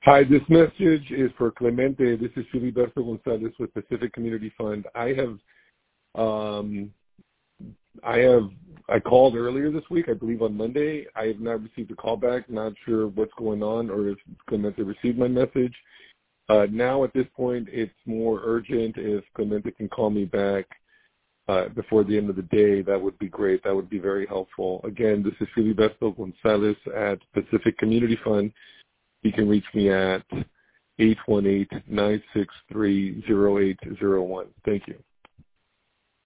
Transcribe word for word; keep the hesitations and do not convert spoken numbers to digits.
Hi, this message is for Clemente. This is Filiberto Gonzalez with Pacific Community Fund. I have, um, I have, I called earlier this week, I believe on Monday. I have not received a call back. Not sure what's going on or if Clemente received my message. Uh, now at this point, it's more urgent. If Clemente can call me back uh, before the end of the day, that would be great. That would be very helpful. Again, this is Filiberto Gonzalez at Pacific Community Fund. You can reach me at eight one eight, nine six three, zero eight zero one. Thank you.